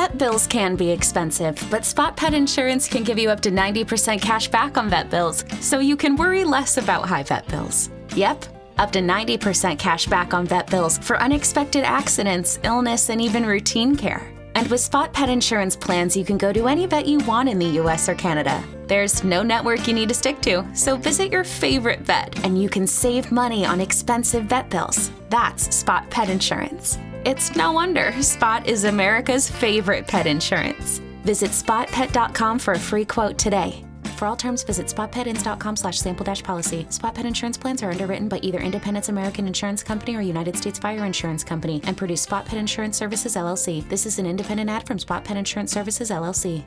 Vet bills can be expensive, but Spot Pet Insurance can give you up to 90% cash back on vet bills, so you can worry less about high vet bills. Yep, up to 90% cash back on vet bills for unexpected accidents, illness, and even routine care. And with Spot Pet Insurance plans, you can go to any vet you want in the US or Canada. There's no network you need to stick to, so visit your favorite vet and you can save money on expensive vet bills. That's Spot Pet Insurance. It's no wonder Spot is America's favorite pet insurance. Visit spotpet.com for a free quote today. For all terms, visit spotpetins.com/sample-policy. Spot Pet Insurance plans are underwritten by either Independence American Insurance Company or United States Fire Insurance Company and produce Spot Pet Insurance Services, LLC. This is an independent ad from Spot Pet Insurance Services, LLC.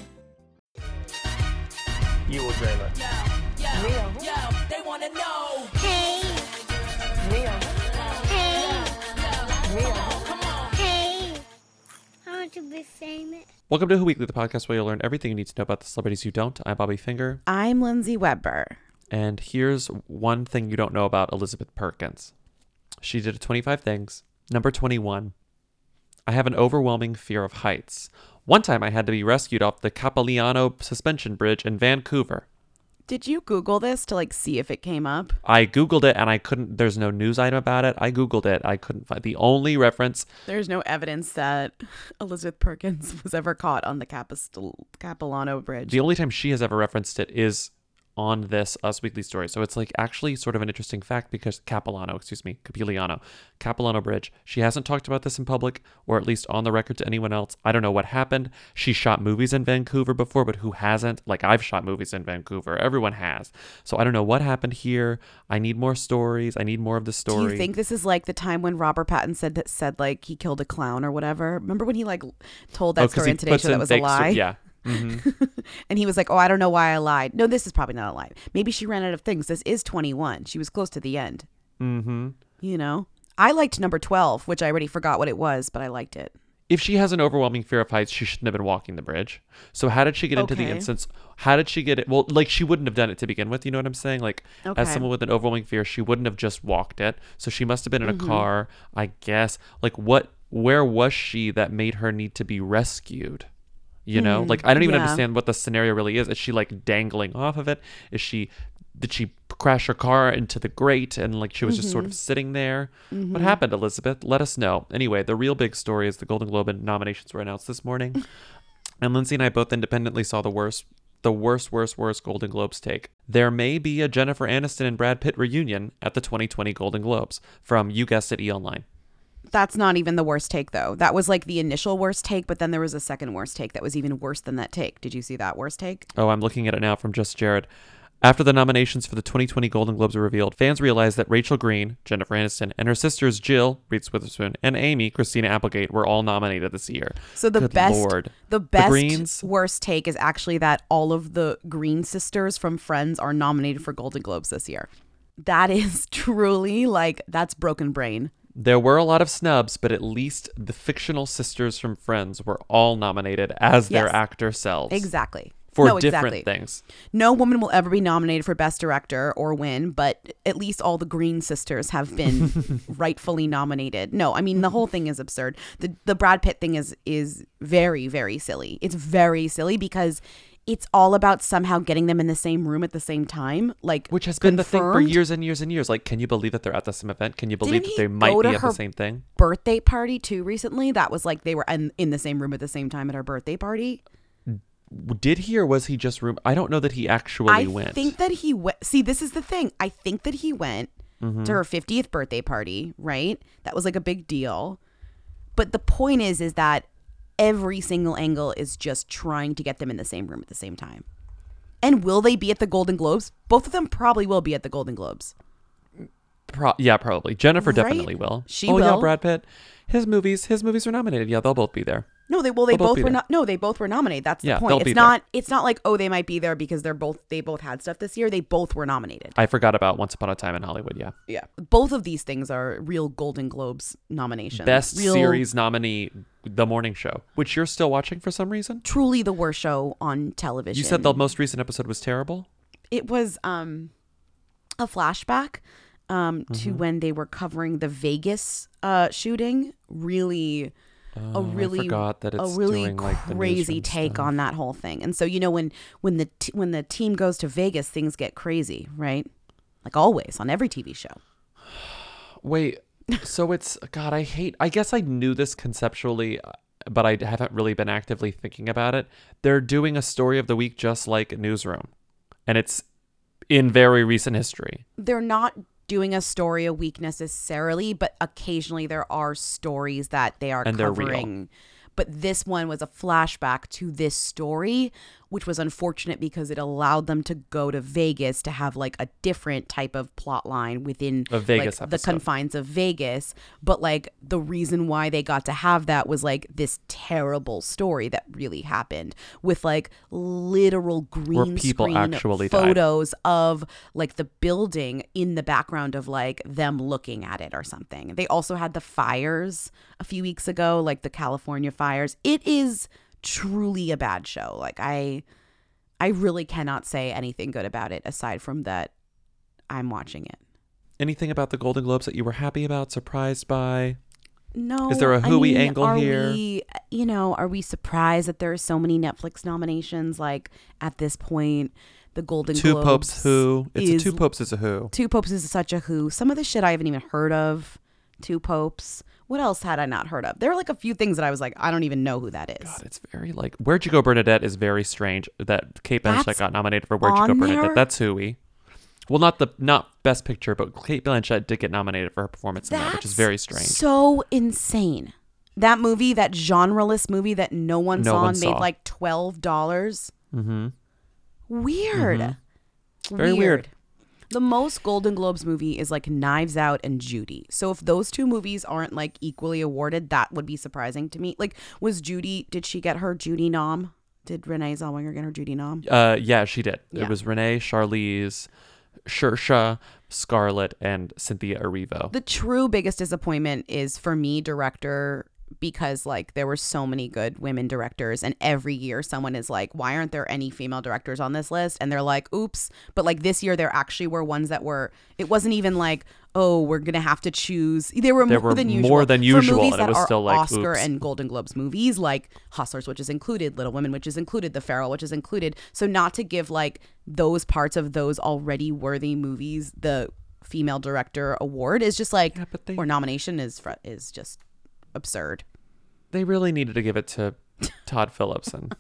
You or Jayla? Yo, they wanna know. Hey, Leo, hey, Leo, come on. hey. I want to be famous. Welcome to Who Weekly, the podcast where you'll learn everything you need to know about the celebrities you don't. I'm Bobby Finger. I'm Lindsay Weber. And here's one thing you don't know about Elizabeth Perkins. She did 25 things. Number 21. I have an overwhelming fear of heights. One time I had to be rescued off the Capilano suspension bridge in Vancouver. Did you Google this to see if it came up? I Googled it and I couldn't, there's no news item about it. I Googled it. I couldn't find the only reference. There's no evidence that Elizabeth Perkins was ever caught on the Capilano Bridge. The only time she has ever referenced it is on this Us Weekly story. So it's actually sort of an interesting fact because Capilano Bridge. She hasn't talked about this in public or at least on the record to anyone else. I don't know what happened. She shot movies in Vancouver before, but who hasn't? I've shot movies in Vancouver. Everyone has. So I don't know what happened here. I need more stories. I need more of the story. Do you think this is the time when Robert Pattinson said he killed a clown or whatever? Remember when he told that story in Today Show that was a lie? Yeah. Mm-hmm. And he was like, oh, I don't know why I lied. No, this is probably not a lie. Maybe she ran out of things. This is 21. She was close to the end. Mm-hmm. You know? I liked number 12, which I already forgot what it was, but I liked it. If she has an overwhelming fear of heights, she shouldn't have been walking the bridge. So how did she get into the instance? How did she get it? Well, she wouldn't have done it to begin with. You know what I'm saying? As someone with an overwhelming fear, she wouldn't have just walked it. So she must have been in a car, I guess. Where was she that made her need to be rescued? You know, I don't even understand what the scenario really is. Is she dangling off of it? Did she crash her car into the grate and she was just sort of sitting there? What happened, Elizabeth? Let us know. Anyway, the real big story is the Golden Globe nominations were announced this morning. And Lindsay and I both independently saw the worst Golden Globes take. There may be a Jennifer Aniston and Brad Pitt reunion at the 2020 Golden Globes from, you guessed it, E! Online. That's not even the worst take, though. That was the initial worst take, but then there was a second worst take that was even worse than that take. Did you see that worst take? Oh, I'm looking at it now from Just Jared. After the nominations for the 2020 Golden Globes were revealed, fans realized that Rachel Green, Jennifer Aniston, and her sisters Jill, Reese Witherspoon, and Amy, Christina Applegate, were all nominated this year. So the Good best, Lord. the best Greens? worst take is actually that all of the Green sisters from Friends are nominated for Golden Globes this year. That is truly that's broken brain. There were a lot of snubs, but at least the fictional sisters from Friends were all nominated as their actor selves. Exactly. For different things. No woman will ever be nominated for Best Director or win, but at least all the Green sisters have been rightfully nominated. No, I mean, the whole thing is absurd. The Brad Pitt thing is very, very silly. It's very silly because it's all about somehow getting them in the same room at the same time. Which has been the thing for years and years and years. Can you believe that they're at the same event? Can you believe that they might be at the same thing? Birthday party too recently. That was they were in the same room at the same time at her birthday party. Did he or was he just room? I don't know that he actually went. I think that he went. See, this is the thing. I think that he went to her 50th birthday party, right? That was a big deal. But the point is that every single angle is just trying to get them in the same room at the same time. And will they be at the Golden Globes? Both of them probably will be at the Golden Globes. Yeah, probably. Jennifer Right? definitely will. She will. Yeah, Brad Pitt. His movies are nominated. Yeah, they'll both be there. No, they both were not. No, they both were nominated. That's the point. It's not like, oh, they might be there because they both had stuff this year. They both were nominated. I forgot about Once Upon a Time in Hollywood. Yeah. Yeah. Both of these things are real Golden Globes nominations. Best series nominee, The Morning Show, which you're still watching for some reason. Truly the worst show on television. You said the most recent episode was terrible. It was a flashback to when they were covering the Vegas shooting. Really a really I forgot that it's a really doing, like, the crazy newsroom take stuff. on that whole thing. And so when the team goes to Vegas, things get crazy, right? Like always on every TV show. Wait, so it's God. I guess I knew this conceptually, but I haven't really been actively thinking about it. They're doing a story of the week just like Newsroom, and it's in very recent history. They're not doing a story a week necessarily, but occasionally there are stories that they are And they're real. covering. But this one was a flashback to this story, which was unfortunate because it allowed them to go to Vegas to have like a different type of plot line within A Vegas like, the episode. confines of Vegas. But like the reason why they got to have that was like this terrible story that really happened with like literal green people screen actually died. photos of like the building in the background of like them looking at it or something. They also had the fires a few weeks ago, like the California fires. It is truly a bad show. Like I really cannot say anything good about it aside from that I'm watching it. Anything about the Golden Globes that you were happy about, surprised by? No. Is there a hooey angle are here? Are we surprised that there are so many Netflix nominations? Like at this point, the Golden Two Globes Popes who? It's a is- Two Popes is a who. Two Popes is such a who. Some of the shit I haven't even heard of. Two Popes. What else had I not heard of? There were like a few things that I was like, I don't even know who that is. God, it's very like Where'd You Go, Bernadette is very strange. That Kate Blanchett That's got nominated for Where'd You Go, on Bernadette. there? That's hooey. Well, not Best Picture, but Kate Blanchett did get nominated for her performance in that, which is very strange. So insane. That movie, that genreless movie that no one No saw one and saw. made like $12. Mm-hmm. Weird. Very weird. The most Golden Globes movie is like Knives Out and Judy. So if those two movies aren't like equally awarded, that would be surprising to me. Like, did she get her Judy nom? Did Renee Zellweger get her Judy nom? Yeah, she did. Yeah. It was Renee, Charlize, Saoirse, Scarlett, and Cynthia Erivo. The true biggest disappointment is for me, director, because like there were so many good women directors, and every year someone is like, why aren't there any female directors on this list? And they're like, oops. But like this year there actually were ones that were, it wasn't even like, oh, we're gonna have to choose. There were more than usual. more than usual, for movies and it that was are still like, Oscar oops. and Golden Globes movies, like Hustlers, which is included, Little Women, which is included, The Farewell, which is included. So not to give like those parts of those already worthy movies the female director award is just like, Yeah, but or nomination is just absurd. They really needed to give it to Todd Phillips and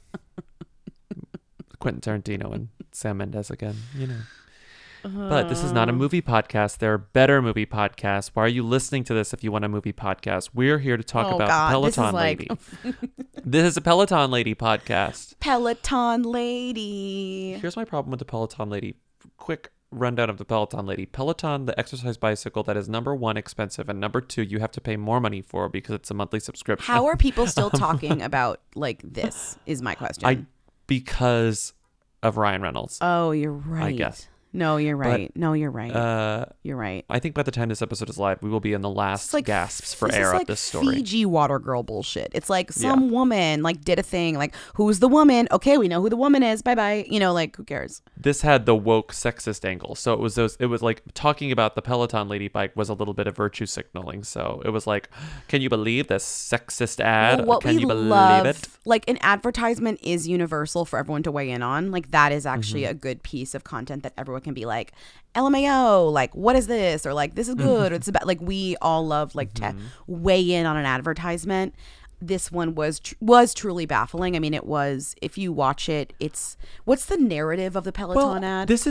Quentin Tarantino and Sam Mendes again, you know. But this is not a movie podcast. There are better movie podcasts. Why are you listening to this if you want a movie podcast? We're here to talk Oh, about God, the this is Peloton like- Lady. This is a Peloton Lady podcast. Peloton Lady. Here's my problem with the Peloton Lady. Quick rundown of the Peloton Lady. Peloton, the exercise bicycle that is number one, expensive, and number two, you have to pay more money for because it's a monthly subscription. How are people still talking about like this is my question. Because of Ryan Reynolds. Oh, you're right. I guess. No, you're right. You're right. You're right. I think by the time this episode is live, we will be in the last It's like gasps for this air is of like this story. Fiji water girl bullshit. It's like some woman like did a thing like, who's the woman? Okay, we know who the woman is. Bye bye. You know, like who cares? This had the woke sexist angle. So it was like talking about the Peloton Lady bike was a little bit of virtue signaling. So it was like, can you believe this sexist ad? Well, what can we you believe love, it? like an advertisement is universal for everyone to weigh in on. Like that is actually Mm-hmm. a good piece of content that everyone can be like, LMAO, like what is this? Or like this is good. Or it's about like we all love like Mm-hmm. to weigh in on an advertisement. This one was truly baffling. I mean, it was. If you watch it, it's what's the narrative of the Peloton ad? This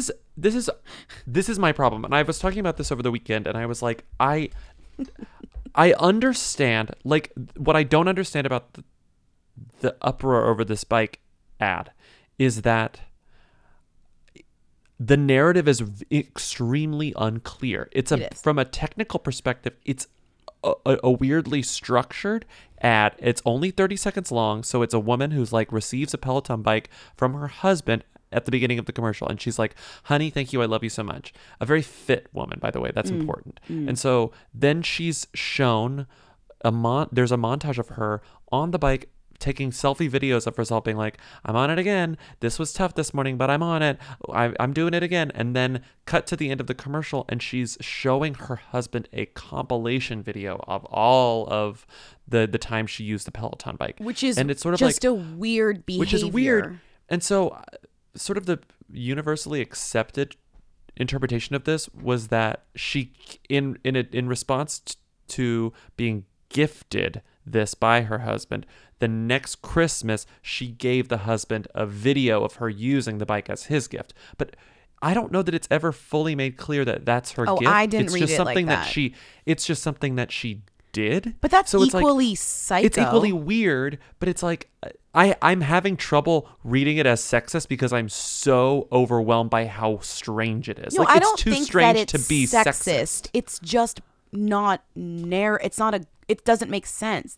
is my problem. And I was talking about this over the weekend and I was like, I understand, like what I don't understand about the uproar over this bike ad is that the narrative is extremely unclear. It is. From a technical perspective, it's a weirdly structured ad. It's only 30 seconds long, so it's a woman who's like receives a Peloton bike from her husband at the beginning of the commercial, and she's like, honey, thank you, I love you so much. A very fit woman, by the way. That's important. And so then she's shown there's a montage of her on the bike taking selfie videos of herself being like, I'm on it again. This was tough this morning, but I'm on it. I'm doing it again. And then cut to the end of the commercial and she's showing her husband a compilation video of all of the time she used the Peloton bike. Which is and it's sort of just like, a weird behavior. Which is weird. And so sort of the universally accepted interpretation of this was that she, in response to being gifted this by her husband, the next Christmas she gave the husband a video of her using the bike as his gift. But I don't know that it's ever fully made clear that that's her gift. I didn't it's read just it something like that. It's just something that she did. But that's so equally psycho. It's equally weird, but it's like I'm having trouble reading it as sexist because I'm so overwhelmed by how strange it is. No, like I it's don't too think strange that it's to be sexist. It's just not it doesn't make sense.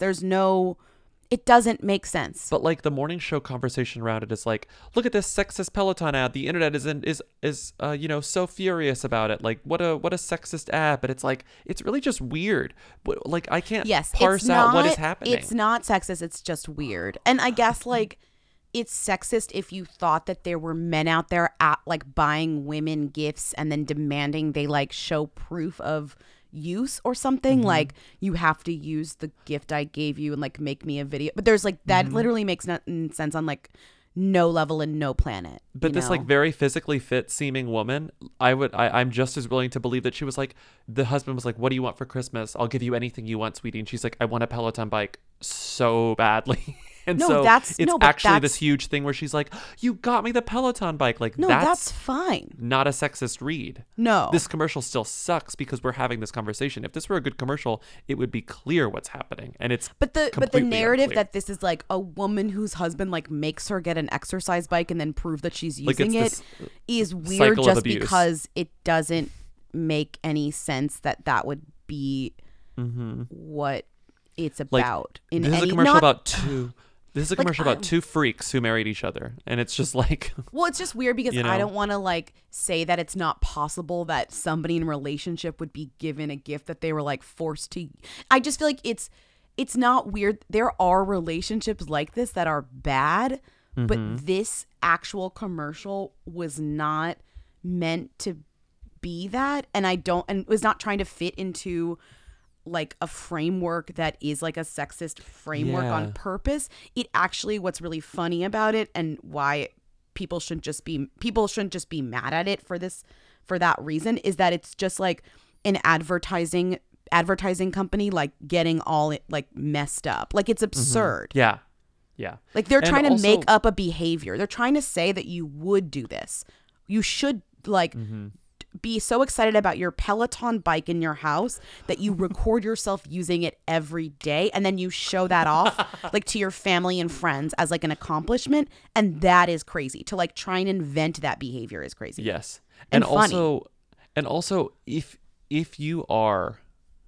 It doesn't make sense. But like the morning show conversation around it is like, look at this sexist Peloton ad. The internet is so furious about it. Like what a sexist ad. But it's like, it's really just weird. Like I can't parse out what is happening. It's not sexist. It's just weird. And I guess like it's sexist if you thought that there were men out there like buying women gifts and then demanding they like show proof of use or something. Like you have to use the gift I gave you and like make me a video. But there's like that literally makes no sense on like no level and no planet. But this like very physically fit seeming woman, I'm just as willing to believe that she was like, the husband was like, what do you want for Christmas? I'll give you anything you want, sweetie. And she's like, I want a Peloton bike so badly. And No, so that's- it's no, but actually that's- this huge thing where she's like, you got me the Peloton bike. Like No, that's fine. not a sexist read. No. This commercial still sucks because we're having this conversation. If this were a good commercial, it would be clear what's happening. And it's But the completely narrative unclear. that this is like a woman whose husband like makes her get an exercise bike and then prove that she's Like, using it's it this is weird cycle of just abuse. because it doesn't make any sense that would be what it's like, about. this is a commercial about two. This is a commercial about two freaks who married each other, and it's just like, Well, it's just weird because You know? I don't want to like say that it's not possible that somebody in a relationship would be given a gift that they were like forced to. I just feel like it's not weird. There are relationships like this that are bad, but this actual commercial was not meant to be that, and was not trying to fit into like a framework that is like a sexist framework on purpose. It actually, what's really funny about it and why people shouldn't just be mad at it for that reason is that it's just like an advertising company like getting all like messed up. Like it's absurd. yeah. Like they're And trying to also- make up a behavior. They're trying to say that you would do this. You should like be so excited about your Peloton bike in your house that you record yourself using it every day and then you show that off like to your family and friends as like an accomplishment, and that is crazy. To like try and invent that behavior is crazy. Yes. And also if you are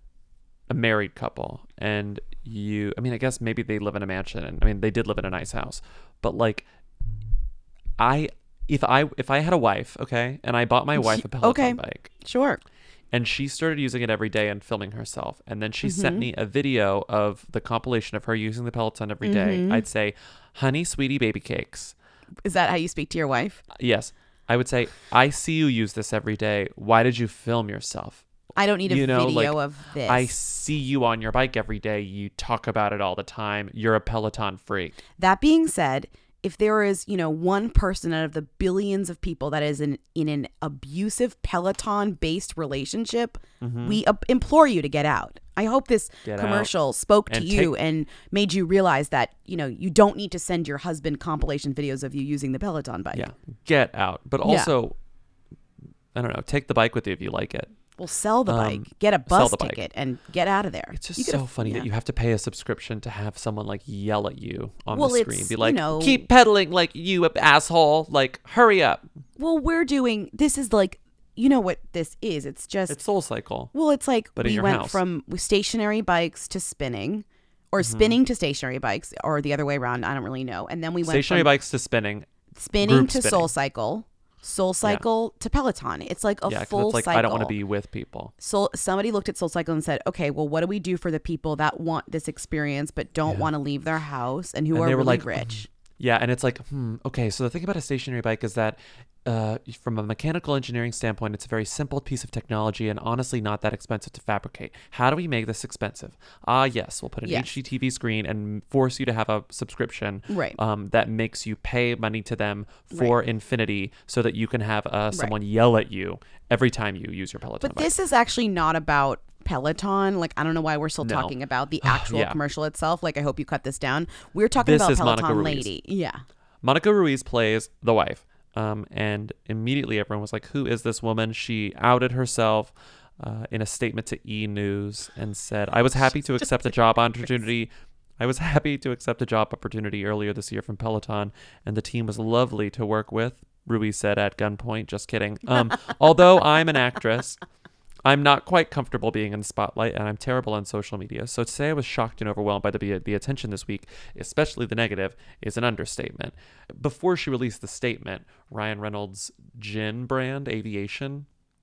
a married couple and I guess maybe they live in a mansion, and I mean they did live in a nice house, but like if I had a wife, okay, and I bought my wife a Peloton bike, Sure. and she started using it every day and filming herself, and then she sent me a video of the compilation of her using the Peloton every day, I'd say, honey, sweetie, baby cakes. Is that how you speak to your wife? Yes. I would say, I see you use this every day. Why did you film yourself? I don't need a video like, of this. I see you on your bike every day. You talk about it all the time. You're a Peloton freak. That being said, if there is, one person out of the billions of people that is in an abusive Peloton-based relationship, we implore you to get out. I hope this Get commercial out. spoke to And you and made you realize that, you don't need to send your husband compilation videos of you using the Peloton bike. Yeah. Get out. But also, I don't know, take the bike with you if you like it. Well, sell the bike, get a bus ticket, and get out of there. It's just so funny that you have to pay a subscription to have someone like yell at you on the Well, screen. it's, Be like, you know- keep pedaling like you asshole. Like, hurry up. Well, this is like, you know what this is. It's just, It's Soul Cycle. well, it's like But in we your went house. from stationary bikes to spinning, or spinning to stationary bikes, or the other way around. I don't really know. And then we went Stationary from bikes to spinning. spinning group to spinning. Soul Cycle, SoulCycle to Peloton. It's like a full it's like cycle. I don't want to be with people. So somebody looked at SoulCycle and said, okay, well, what do we do for the people that want this experience but don't want to leave their house and who are they were really like, rich? Yeah, and it's like, okay, so the thing about a stationary bike is that from a mechanical engineering standpoint, it's a very simple piece of technology and honestly not that expensive to fabricate. How do we make this expensive? Yes, we'll put an HDTV screen and force you to have a subscription that makes you pay money to them for infinity so that you can have someone yell at you every time you use your Peloton bike. This is actually not about Peloton. Like, I don't know why we're still talking about the actual commercial itself. Like, I hope you cut this down. We're talking about Peloton Lady. Yeah. Monica Ruiz plays the wife. And immediately everyone was like, who is this woman? She outed herself in a statement to E! News and said, I was happy to accept a job opportunity. I was happy to accept a job opportunity earlier this year from Peloton, and the team was lovely to work with, Ruiz said at gunpoint. Just kidding. Although I'm an actress, I'm not quite comfortable being in the spotlight, and I'm terrible on social media. So to say I was shocked and overwhelmed by the attention this week, especially the negative, is an understatement. Before she released the statement, Ryan Reynolds' gin brand, Aviation,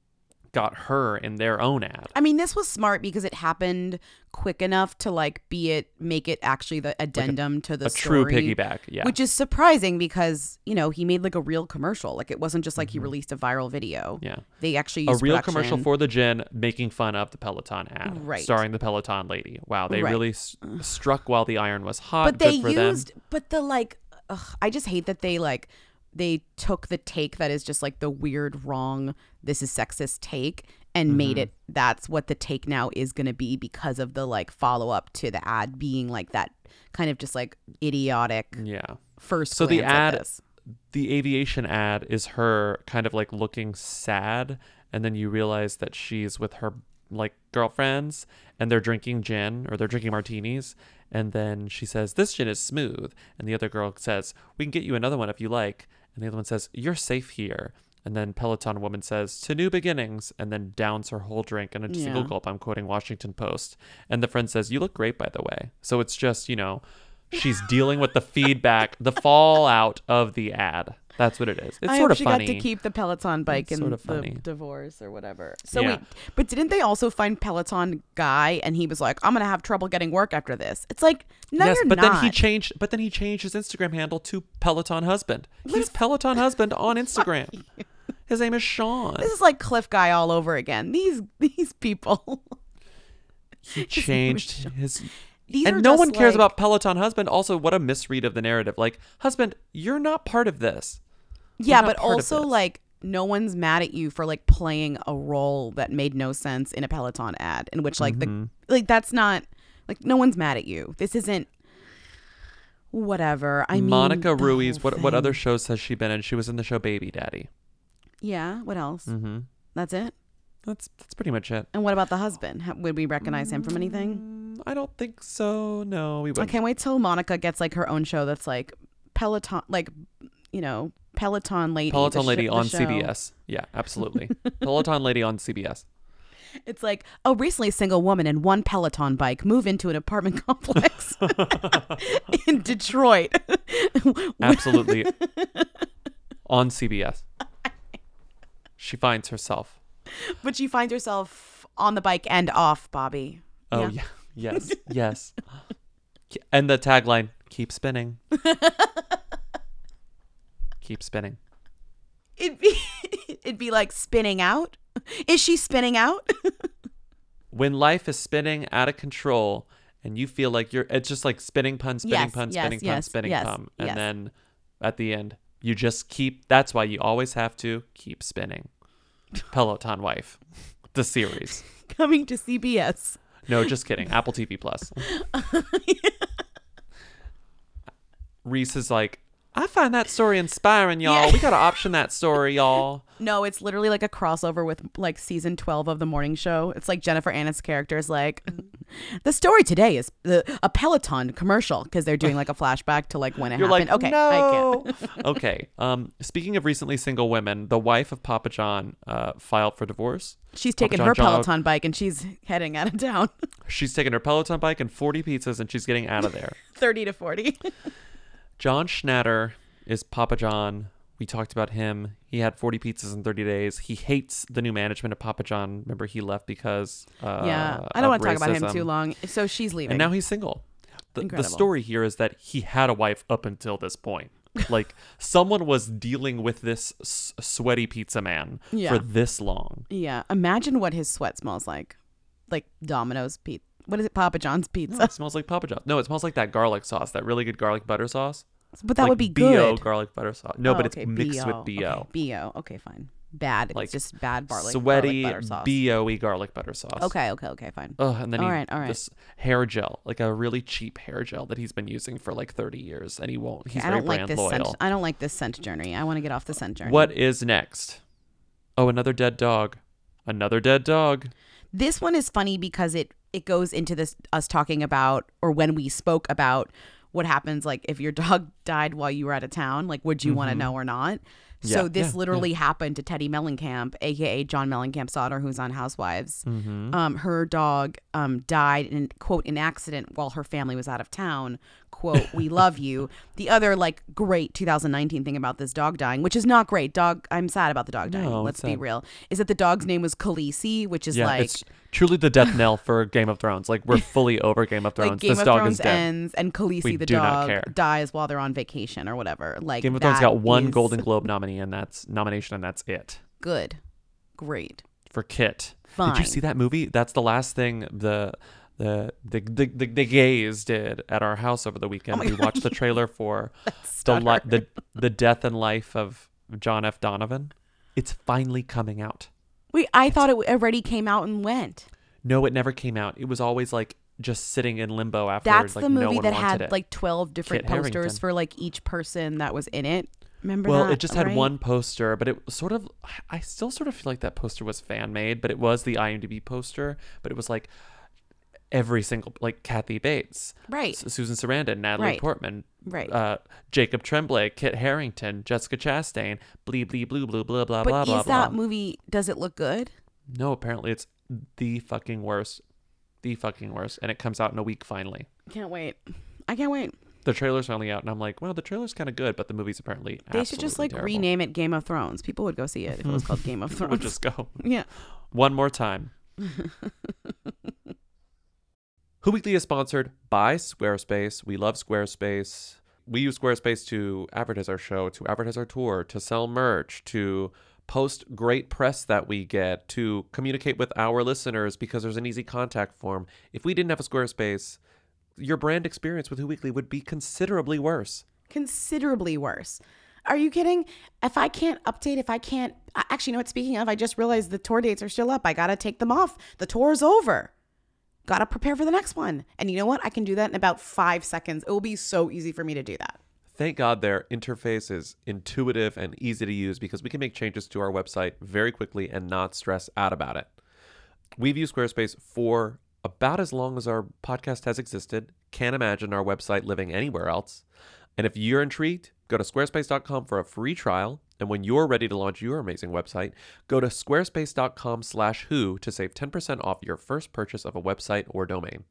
got her in their own ad. I mean, this was smart because it happened quick enough to make it actually the addendum to the story. A true piggyback, yeah. Which is surprising because, he made like a real commercial. Like, it wasn't just like he released a viral video. Yeah. They actually used a real production. commercial for the gin making fun of the Peloton ad. Right. Starring the Peloton lady. Wow, they really struck while the iron was hot. But they Good for them. but the I just hate that they took the take that is just like the weird, wrong, this is sexist take and made it, that's what the take now is going to be because of the follow up to the ad being like that kind of just like idiotic first so glance the ad, at this. The Aviation ad is her kind of like looking sad, and then you realize that she's with her girlfriends and they're drinking gin or they're drinking martinis, and then she says, this gin is smooth, and the other girl says, we can get you another one if you like, and the other one says, you're safe here, and then Peloton woman says, to new beginnings, and then downs her whole drink in a single gulp. I'm quoting Washington Post, and the friend says, you look great, by the way. So it's just, she's dealing with the feedback, the fallout of the ad. That's what it is. It's sort of funny. I hope she got to keep the Peloton bike in the divorce or whatever. So wait, but didn't they also find Peloton guy and he was like, I'm gonna have trouble getting work after this? It's like, no, you're not. Then he changed his Instagram handle to Peloton husband. He's Peloton husband on Instagram. His name is Sean. This is like Cliff Guy all over again. These people. He changed his. And no one cares about Peloton husband. Also, what a misread of the narrative. Like, husband, you're not part of this. Yeah, but also no one's mad at you for playing a role that made no sense in a Peloton ad in which that's not no one's mad at you. This isn't whatever. I mean, Monica Ruiz, what other shows has she been in? She was in the show Baby Daddy. Yeah, what else? That's it? That's pretty much it. And what about the husband? Would we recognize him from anything? I don't think so. No, we wouldn't. I can't wait till Monica gets her own show that's Peloton, Peloton Lady. Peloton Lady on CBS. Yeah, absolutely. Peloton Lady on CBS. It's recently a single woman and one Peloton bike move into an apartment complex in Detroit. Absolutely. On CBS. She finds herself. But she finds herself on the bike and off, Bobby. Oh, yeah. Yes. Yes. And the tagline, keep spinning. Keep spinning. It'd be like spinning out. Is she spinning out? When life is spinning out of control and you feel like it's just like spinning pun, spinning pun, spinning pun, spinning pun. And then at the end, you just that's why you always have to keep spinning. Peloton Wife, the series. Coming to CBS. No, just kidding. Apple TV Plus. Reese is like, I find that story inspiring, y'all. We got to option that story, y'all. No, it's literally like a crossover with season 12 of The Morning Show. It's like Jennifer Aniston's character is like, the story today is a Peloton commercial because they're doing a flashback to when it happened. Okay, no. I can't. Okay. Speaking of recently single women, the wife of Papa John filed for divorce. She's taking her Peloton bike and she's heading out of town. She's taking her Peloton bike and 40 pizzas and she's getting out of there. 30 to 40. John Schnatter is Papa John. We talked about him. He had 40 pizzas in 30 days. He hates the new management of Papa John. Remember, he left because I don't want to talk about him racism. too long. So she's leaving. And now he's single. The Incredible. story here is that he had a wife up until this point. Like, someone was dealing with this sweaty pizza man for this long. Yeah. Imagine what his sweat smells like. Like Domino's pizza. What is it? Papa John's pizza. No, it smells like Papa John. No, it smells like that garlic sauce, that really good garlic butter sauce. But that like would be BO good. garlic butter sauce. No, but okay, it's mixed BO. with BO. Okay, BO. Okay, fine. Bad. Like It's just bad garlic sweaty butter sauce. BO-y garlic butter sauce. Okay, fine. Ugh, and then All right. this hair gel, like a really cheap hair gel that he's been using for like 30 years, and he won't. He's I very don't like brand this loyal. scent. I don't like this scent journey. I want to get off the scent journey. What is next? Oh, another dead dog. Another dead dog. This one is funny because it goes into this us talking about, or when we spoke about what happens like if your dog died while you were out of town, like would you want to know or not? So this literally happened to Teddy Mellencamp, aka John Mellencamp's daughter, who's on Housewives. Her dog died in, quote, an accident while her family was out of town. Quote, we love you. The other like great 2019 thing about this dog dying, which is not great. I'm sad about the dog dying. No, Let's it's be sad. real. Is that the dog's name was Khaleesi, which is like it's truly the death knell for Game of Thrones. Like, we're fully over Game of Thrones. like Game This of dog Thrones is dead. ends and Khaleesi We the do not dog care. dies while they're on vacation or whatever. Like Game of Thrones that got one is Golden Globe nomination, and that's it good, great, for Kit. fine. Did you see that movie? That's the last thing the gays did at our house over the weekend. We watched the trailer for the death and life of John F. Donovan. It's finally coming out. Wait, I thought it already came out and went. No, it never came out. It was always like just sitting in limbo after. That's like, the no movie one that wanted had it. like 12 different Kit posters Harington. for like each person that was in it. Remember Well, that? it just had right? one poster, but it sort of, I still sort of feel like that poster was fan made, but it was the IMDb poster, but it was like every single, like Kathy Bates, Right. Susan Sarandon, Natalie Right. Portman, Right. Jacob Tremblay, Kit Harington, Jessica Chastain, blee, blee, blue, blue, blah, blah, But blah, is blah, that blah. movie, does it look good? No, apparently it's the fucking worst. The fucking worst. And it comes out in a week finally. Can't wait. I can't wait. The trailer's finally out, and I'm like, well, the trailer's kind of good, but the movie's apparently They should just like terrible. rename it Game of Thrones. People would go see it if it was called Game of Thrones. We'll just go. Yeah. One more time. Who Weekly is sponsored by Squarespace. We love Squarespace. We use Squarespace to advertise our show, to advertise our tour, to sell merch, to post great press that we get, to communicate with our listeners because there's an easy contact form. If we didn't have a Squarespace, your brand experience with Who Weekly would be considerably worse. Considerably worse. Are you kidding? If I can't update, actually, you know what? Speaking of, I just realized the tour dates are still up. I got to take them off. The tour's over. Got to prepare for the next one. And you know what? I can do that in about 5 seconds. It will be so easy for me to do that. Thank God their interface is intuitive and easy to use because we can make changes to our website very quickly and not stress out about it. We've used Squarespace for about as long as our podcast has existed. Can't imagine our website living anywhere else. And if you're intrigued, go to squarespace.com for a free trial. And when you're ready to launch your amazing website, go to squarespace.com/who to save 10% off your first purchase of a website or domain.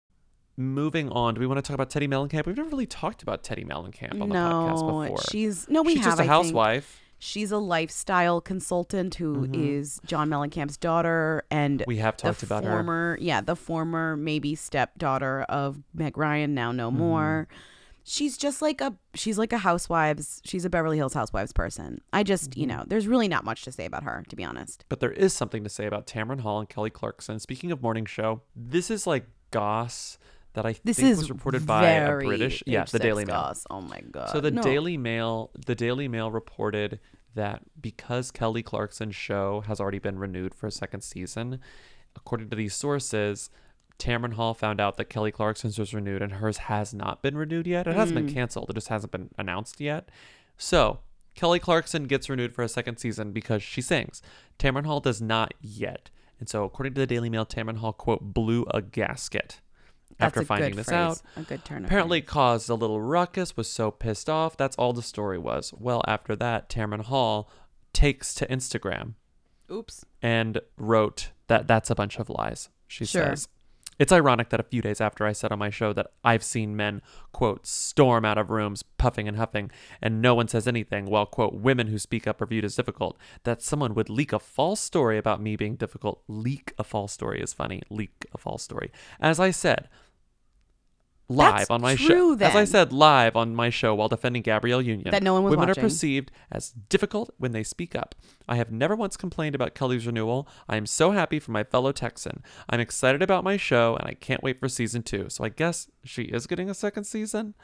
Moving on, do we want to talk about Teddy Mellencamp? We've never really talked about Teddy Mellencamp on the podcast before. She's just a housewife. She's a lifestyle consultant who is John Mellencamp's daughter, and We have talked about her. Yeah, the former maybe stepdaughter of Meg Ryan, now no more. She's just like a housewives. She's a Beverly Hills Housewives person. I just, there's really not much to say about her, to be honest. But there is something to say about Tamron Hall and Kelly Clarkson. Speaking of morning show, this is like goss that I think was reported by a British, the Daily Mail. Goss. Oh my god. So the Daily Mail reported that because Kelly Clarkson's show has already been renewed for a second season, according to these sources, Tamron Hall found out that Kelly Clarkson's was renewed and hers has not been renewed yet. It hasn't been canceled. It just hasn't been announced yet. So Kelly Clarkson gets renewed for a second season because she sings. Tamron Hall does not yet. And so according to the Daily Mail, Tamron Hall, quote, blew a gasket after finding this out. A good turn. Apparently caused a little ruckus, was so pissed off. That's all the story was. Well, after that, Tamron Hall takes to Instagram Oops. and wrote that that's a bunch of lies, she Sure. says. It's ironic that a few days after I said on my show that I've seen men, quote, storm out of rooms puffing and huffing, and no one says anything, while, quote, women who speak up are viewed as difficult, that someone would leak a false story about me being difficult. Leak a false story is funny. Leak a false story. As I said, live That's on my true, show. then. As I said live on my show while defending Gabrielle Union, That no one was women watching. are perceived as difficult when they speak up. I have never once complained about Kelly's renewal. I am so happy for my fellow Texan. I'm excited about my show, and I can't wait for season 2. So I guess she is getting a second season.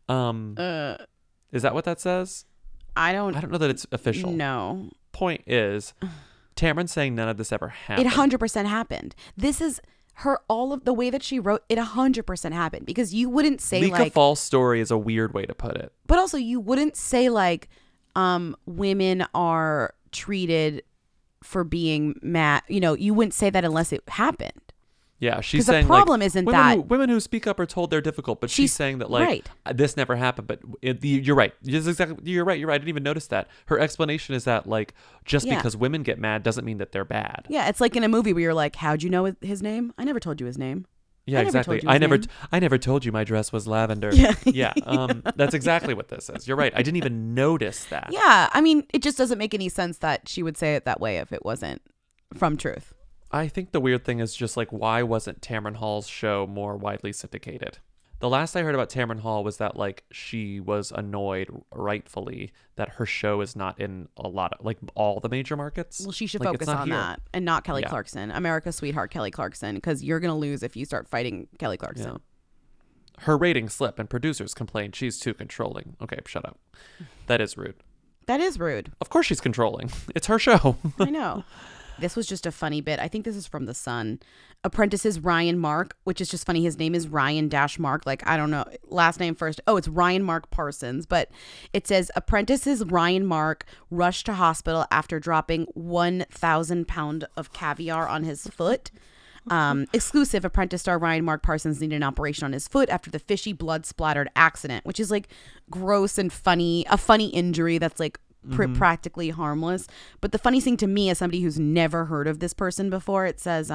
Is that what that says? I don't know that it's official. No. Point is, Tamron saying none of this ever happened. It 100% happened. This is her, all of the way that she wrote it 100% happened, because you wouldn't say leak like a false story is a weird way to put it. but also you wouldn't say like women are treated for being mad. You know, you wouldn't say that unless it happened. Yeah, she's 'Cause the saying problem like, isn't women that- women who speak up are told they're difficult, but she's saying that like right. This never happened. But you're right. You're right. I didn't even notice that. Her explanation is that like just Yeah. because women get mad doesn't mean that they're bad. Yeah, it's like in a movie where you're like, how'd you know his name? I never told you his name. Yeah, I never exactly. told you his name. I never told you my dress was lavender. Yeah. Yeah. That's exactly what this is. You're right. I didn't even notice that. Yeah, I mean, it just doesn't make any sense that she would say it that way if it wasn't from truth. I think the weird thing is just like, why wasn't Tamron Hall's show more widely syndicated? The last I heard about Tamron Hall was that like she was annoyed, rightfully, that her show is not in a lot of like all the major markets. Well, she should Like, it's focus not on here. that and not Kelly Yeah. Clarkson, America's sweetheart Kelly Clarkson, because you're gonna lose if you start fighting Kelly Clarkson. Yeah. Her ratings slip and producers complain she's too controlling. Okay, shut up. That is rude. That is rude. Of course she's controlling. It's her show. I know. This was just a funny bit. I think this is from The Sun. Apprentices Ryan Mark, which is just funny. His name is Ryan-Mark. Like, I don't know. Last name first. Oh, it's Ryan Mark Parsons. But it says, apprentices Ryan Mark rushed to hospital after dropping 1,000 pound of caviar on his foot. Exclusive, apprentice star Ryan Mark Parsons needed an operation on his foot after the fishy blood splattered accident, which is like gross and funny. A funny injury that's like practically harmless. But the funny thing to me, as somebody who's never heard of this person before, it says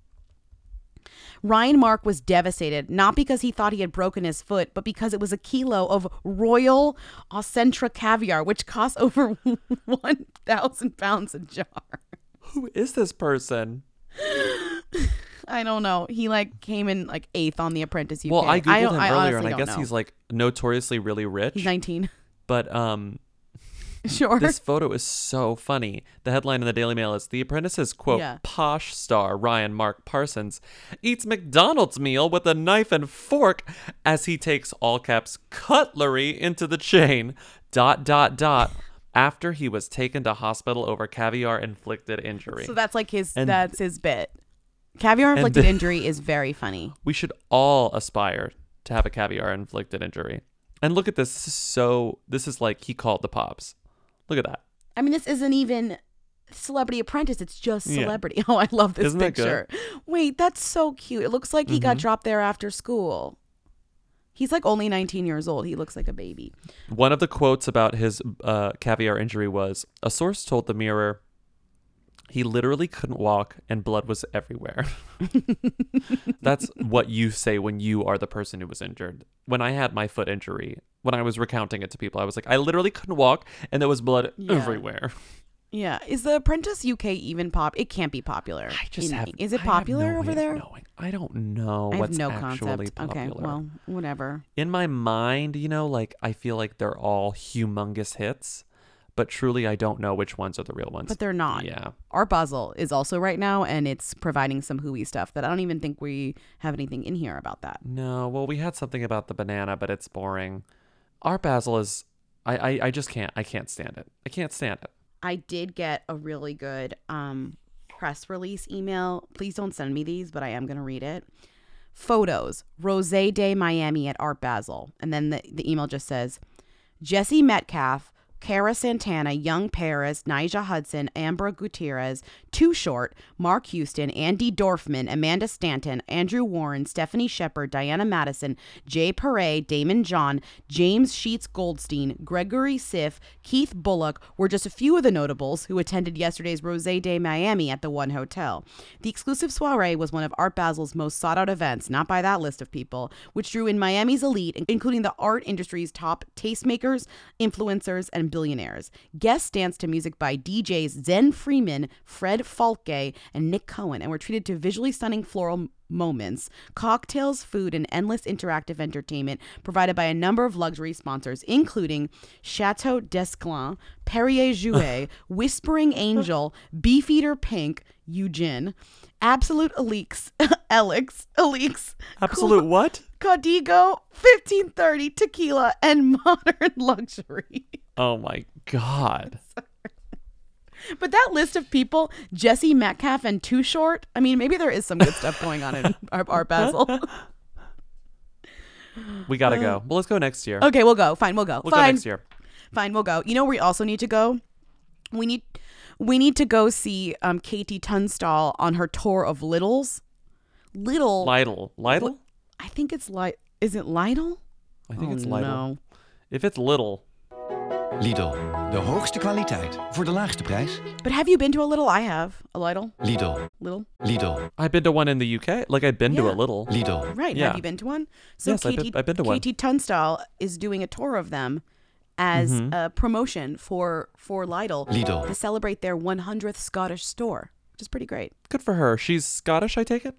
Ryan Mark was devastated, not because he thought he had broken his foot, but because it was a kilo of Royal Aucentra caviar, which costs over 1,000 pounds a jar. Who is this person? I don't know. He like came in like 8th on The Apprentice UK. Well, I googled him earlier, honestly and I don't guess know. he's like notoriously really rich. He's 19. But Sure. this photo is so funny. The headline in the Daily Mail is The Apprentice's, quote, Yeah. posh star Ryan Mark Parsons eats McDonald's meal with a knife and fork as he takes all caps cutlery into the chain, ... after he was taken to hospital over caviar inflicted injury. So that's like And- that's his bit. Caviar inflicted injury is very funny. We should all aspire to have a caviar inflicted injury. And look at this. This is like he called the pops. Look at that. I mean, this isn't even Celebrity Apprentice. It's just Yeah. Celebrity. Oh, I love this Isn't that good? picture. Wait, that's so cute. It looks like he got dropped there after school. He's like only 19 years old. He looks like a baby. One of the quotes about his caviar injury was, a source told the Mirror, he literally couldn't walk and blood was everywhere. That's what you say when you are the person who was injured. When I had my foot injury, when I was recounting it to people, I was like, I literally couldn't walk and there was blood everywhere. Yeah. Is The Apprentice UK even pop? It can't be popular. I just have. Is it I have popular no over way of there? knowing. I don't know I have what's no actually concept. popular. Okay, well, whatever. In my mind, like I feel like they're all humongous hits, but truly I don't know which ones are the real ones. But they're not. Yeah. Art Basel is also right now, and it's providing some hooey stuff that I don't even think we have anything in here about that. No, well, we had something about the banana, but it's boring. Art Basel is, I just can't. I can't stand it. I can't stand it. I did get a really good press release email. Please don't send me these, but I am going to read it. Photos, Rose Day Miami at Art Basel. And then the email just says, Jesse Metcalf Cara Santana, Young Paris, Nyjah Hudson, Ambra Gutierrez, Too Short, Mark Houston, Andy Dorfman, Amanda Stanton, Andrew Warren, Stephanie Shepard, Diana Madison, Jay Paray, Damon John, James Sheets Goldstein, Gregory Siff, Keith Bullock were just a few of the notables who attended yesterday's Rosé Day Miami at the One Hotel. The exclusive soiree was one of Art Basel's most sought-out events, not by that list of people, which drew in Miami's elite, including the art industry's top tastemakers, influencers, and billionaires. Guests danced to music by DJs Zen Freeman, Fred Falke, and Nick Cohen, and were treated to visually stunning floral moments, cocktails, food, and endless interactive entertainment provided by a number of luxury sponsors, including Chateau d'Esclans, Perrier Jouet, Whispering Angel, Beefeater Pink, Eugene, Absolute Elix, Absolute what? Código 1530, Tequila, and Modern Luxury. Oh my God. But that list of people, Jesse Metcalf and Too Short, I mean, maybe there is some good stuff going on in Art Basel. We gotta go. Well, let's go next year. Okay, we'll go. Fine, we'll go. We'll go next year. Fine, we'll go. You know where we also need to go? We need to go see Katie Tunstall on her tour of Lidl. I think it's Is it Lidl? I think it's Lidl. No. If it's Lidl. Lidl, de hoogste kwaliteit voor de laagste prijs. But have you been to a Lidl? I have. A Lidl? Lidl. I've been to one in the UK. Like, I've been to a Lidl. Lidl. Right. Yeah. Have you been to one? So Yes, I've been to one. Katie Tunstall is doing a tour of them as a promotion for Lidl to celebrate their 100th Scottish store, which is pretty great. Good for her. She's Scottish, I take it?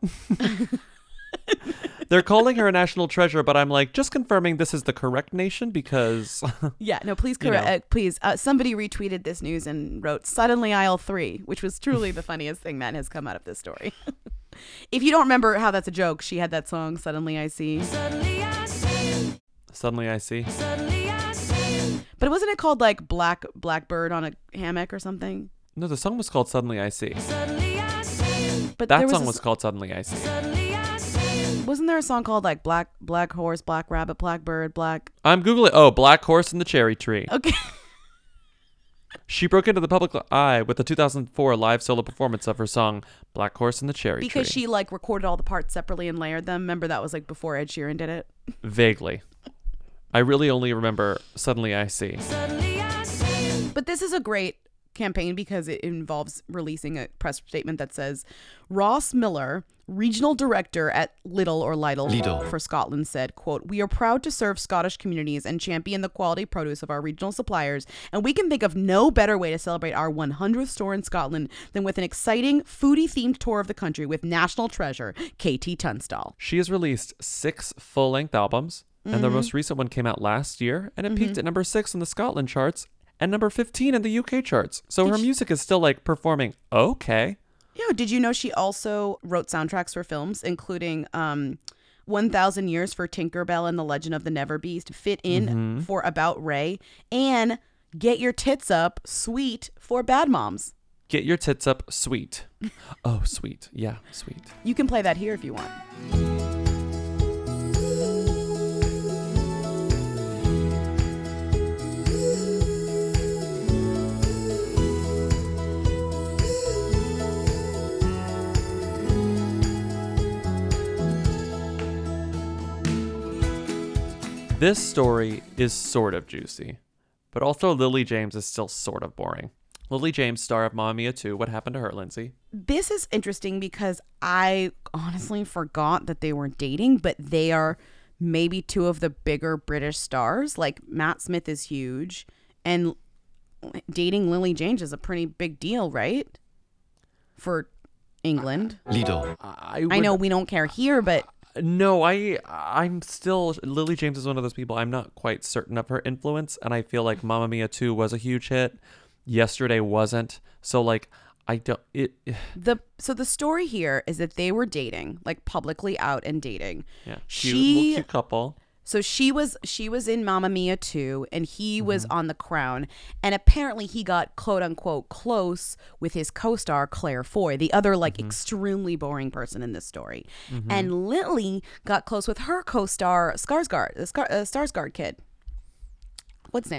They're calling her a national treasure, but I'm like, just confirming this is the correct nation because... Yeah, no, please correct. Please, somebody retweeted this news and wrote, suddenly aisle 3, which was truly the funniest thing that has come out of this story. If you don't remember how that's a joke, she had that song, Suddenly I See. Suddenly I see. Suddenly I see. Suddenly I see. But wasn't it called like Blackbird on a hammock or something? No, the song was called Suddenly I See. Suddenly I see. But That there song was called Suddenly I See. Suddenly I see. Wasn't there a song called like Black Horse, Black Rabbit, Blackbird, Black... I'm Googling. Oh, Black Horse and the Cherry Tree. Okay. She broke into the public eye with the 2004 live solo performance of her song Black Horse and the Cherry Tree. Because she like recorded all the parts separately and layered them. Remember that was like before Ed Sheeran did it? Vaguely. I really only remember Suddenly I See. Suddenly I see. But this is a great campaign because it involves releasing a press statement that says Ross Miller, regional director at Lidl for Scotland, said, quote, "We are proud to serve Scottish communities and champion the quality produce of our regional suppliers, and we can think of no better way to celebrate our 100th store in Scotland than with an exciting foodie-themed tour of the country with national treasure, Katie Tunstall." She has released 6 full-length albums, and the most recent one came out last year, and it peaked at number 6 in the Scotland charts and number 15 in the UK charts. So her music is still like performing okay. Yeah, did you know she also wrote soundtracks for films, including 1,000 Years for Tinkerbell and the Legend of the Never Beast, Fit In for About Ray, and Get Your Tits Up, Sweet for Bad Moms. Get Your Tits Up, Sweet. Oh, sweet. Yeah, sweet. You can play that here if you want. This story is sort of juicy, but also Lily James is still sort of boring. Lily James, star of Mamma Mia 2. What happened to her, Lindsay? This is interesting because I honestly forgot that they were dating, but they are maybe 2 of the bigger British stars. Like Matt Smith is huge, and dating Lily James is a pretty big deal, right? For England. Lidl. I know we don't care here, but... No, I'm still... Lily James is one of those people. I'm not quite certain of her influence, and I feel like Mamma Mia 2 was a huge hit. Yesterday wasn't. So, like, I don't... So the story here is that they were dating, like publicly out and dating. Yeah, cute couple. So she was in Mamma Mia 2, and he was on The Crown, and apparently he got quote unquote close with his co-star Claire Foy, the other like extremely boring person in this story, and Lily got close with her co-star Skarsgård, the Skarsgård kid. What's his name?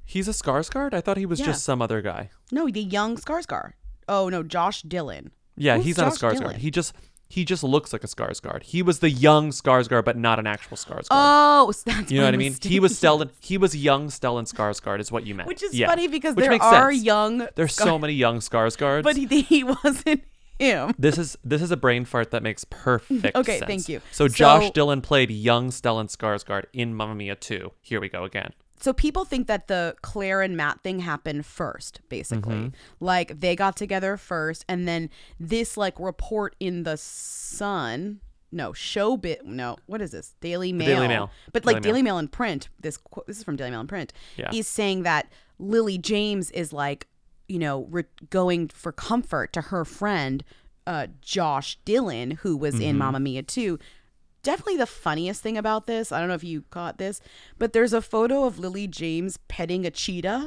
He's a Skarsgård? I thought he was Yeah. just some other guy. No, the young Skarsgård. Oh no, Josh Dillon. Yeah, Who's he's not a Josh Skarsgård. Dillon? He just looks like a Skarsgård. He was the young Skarsgård, but not an actual Skarsgård. Oh, so that's You know my what I mean? mistake. He was young Stellan Skarsgård is what you meant. Which is Yeah. funny because Which there makes are sense. young. There's so many young Skarsgårds. but he wasn't him. This is a brain fart that makes perfect Okay, sense. thank you. So Josh So- Dillon played young Stellan Skarsgård in Mamma Mia 2. Here we go again. So people think that the Claire and Matt thing happened first, basically. Like they got together first, and then this like report in the Sun. No, Showbit. No, what is this? Daily Mail. Daily Mail. But Daily like Mail. Daily Mail in print. This is from Daily Mail in print. Yeah. Is saying that Lily James is like, going for comfort to her friend, Josh Dillon, who was in Mamma Mia 2. Definitely the funniest thing about this, I don't know if you caught this, but there's a photo of Lily James petting a cheetah.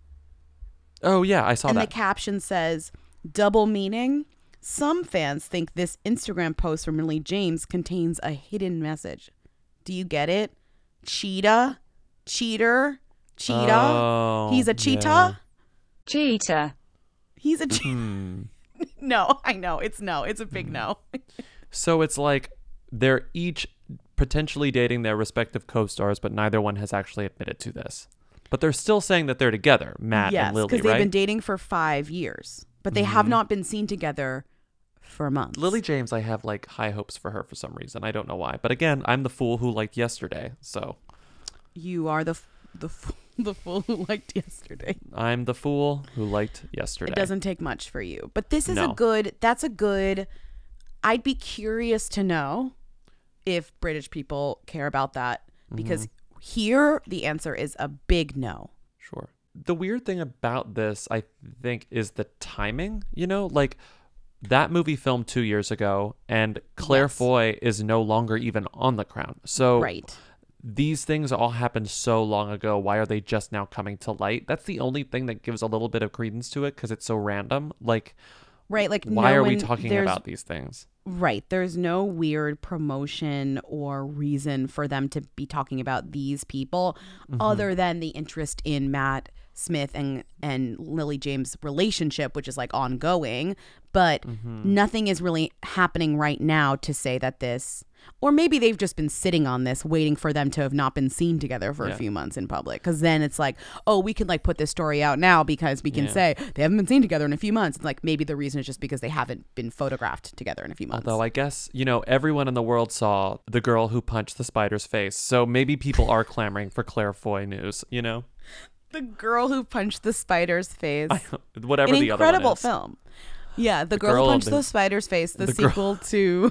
Oh yeah, I saw And that. the caption says, double meaning. Some fans think this Instagram post from Lily James contains a hidden message. Do you get it? Cheetah? Cheater? Cheetah? Oh, He's a cheetah? Cheetah. He's a cheetah. No, I know. It's no. It's a big no. So it's like they're each potentially dating their respective co-stars, but neither one has actually admitted to this. But they're still saying that they're together, Matt Yes, and Lily, because right? they've been dating for 5 years, but they have not been seen together for months. Lily James, I have like high hopes for her for some reason. I don't know why. But again, I'm the fool who liked Yesterday. So You are the fool who liked Yesterday. I'm the fool who liked Yesterday. It doesn't take much for you. But this is No. that's a good, I'd be curious to know if British people care about that, because here the answer is a big no. Sure. The weird thing about this, I think, is the timing. Like that movie filmed 2 years ago, and Claire Yes. Foy is no longer even on The Crown. So Right. these things all happened so long ago. Why are they just now coming to light? That's the only thing that gives a little bit of credence to it, because it's so random. Like, Right. Like, why no are we one- talking there's- about these things? Right. There's no weird promotion or reason for them to be talking about these people other than the interest in Matt Smith and Lily James' relationship, which is like ongoing. But nothing is really happening right now to say that this, or maybe they've just been sitting on this waiting for them to have not been seen together for a few months in public. Because then it's like, oh, we can like put this story out now because we can say they haven't been seen together in a few months. It's like maybe the reason is just because they haven't been photographed together in a few months. Although I guess, everyone in the world saw the girl who punched the spider's face. So maybe people are clamoring for Claire Foy news, The girl who punched the spider's face. Whatever An the other incredible one is. film. Yeah, the girl girl who of punched the- the spider's face, the the girl- sequel to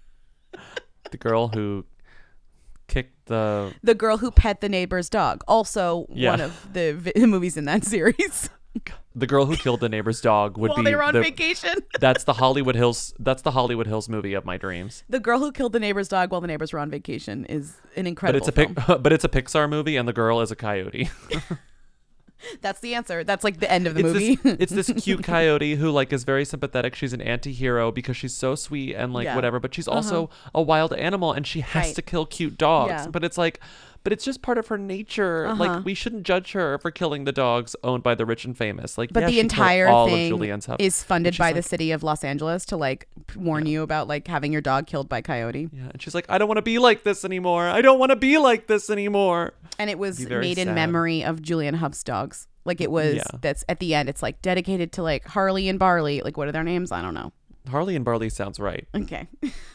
The girl who kicked the... The Girl Who Pet the Neighbor's Dog. Also Yeah. one of the movies in that series. The girl who killed the neighbor's dog would While be they were on the, vacation. That's the Hollywood Hills movie of my dreams. The Girl Who Killed the Neighbor's Dog While the Neighbors Were on Vacation is an But incredible it's a film. but it's a Pixar movie, and the girl is a coyote. That's the answer. That's like the end of the movie. It's this cute coyote who like is very sympathetic. She's an anti-hero because she's so sweet and like Yeah. whatever, but she's also a wild animal and she has Right. to kill cute dogs. Yeah. But it's just part of her nature. Like we shouldn't judge her for killing the dogs owned by the rich and famous. Like, But yeah, the she killed entire all of thing Julianne's stuff. is funded And she's by like- the city of Los Angeles to like warn you about like having your dog killed by coyote. Yeah, and she's like, I don't want to be like this anymore. I don't want to be like this anymore. And it was Be very made in sad. memory of Julianne Hough's dogs. Like it was, Yeah. that's at the end, it's like dedicated to like Harley and Barley. Like what are their names? I don't know. Harley and Barley sounds right. Okay.